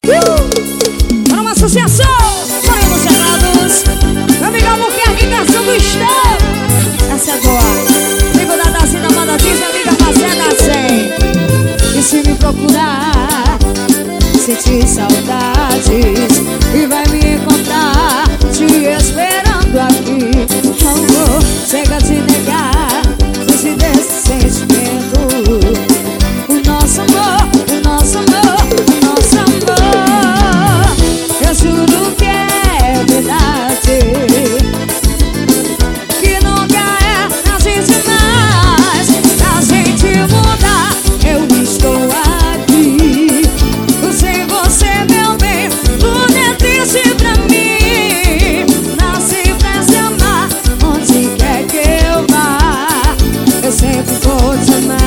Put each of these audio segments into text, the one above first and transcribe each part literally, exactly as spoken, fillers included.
Uh! Para uma associação, para os chegados. Meu amigo Albuquerque, canção do Estão. Essa é boa. Amigo da Dazinha, da Manda Disney, amiga Fazenda cem. E se me procurar, sentir saudades, e vai me encontrar te esperando aqui. Amor, chega de negar, fugir desse sentimento. O nosso amor, o nosso amor, o nosso amor, eu juro que é verdade, que nunca é tarde demais pra gente mudar. Eu estou aqui, sem você, meu bem, tudo é triste pra mim. Nasci pra se amar, onde quer que eu vá, eu sempre vou te amar.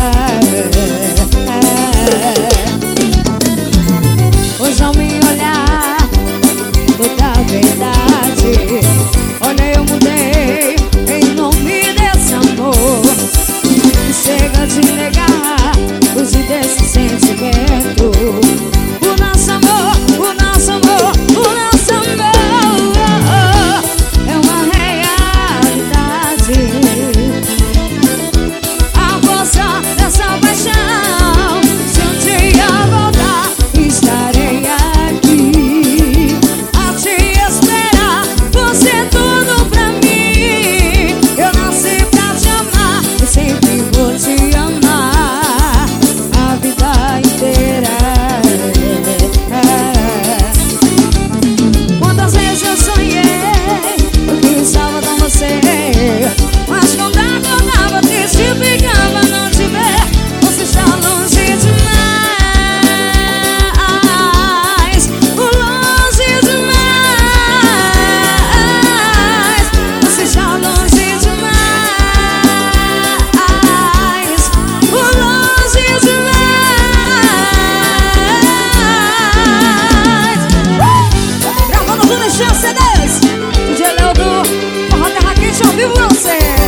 Hoje ao me olhar, toda a verdade, olha, eu mudei em nome desse amor. Chega de negar, use desse sentimento. O nosso amor, o nosso amor, o nosso amor é uma realidade. A força dessa paixão, se um dia voltar, estarei aqui a te esperar. Você é tudo pra mim. Eu nasci pra te amar e sempre vou te amar a vida inteira. Quantas vezes eu sonhei que estava com você, mas quando acordava triste ficava não te ver. Você está longe demais, longe demais. Você está longe demais, longe demais. Uh! Gravando tudo em C Ds, D J Léo do Forró Terra Quente ao vivo pra você.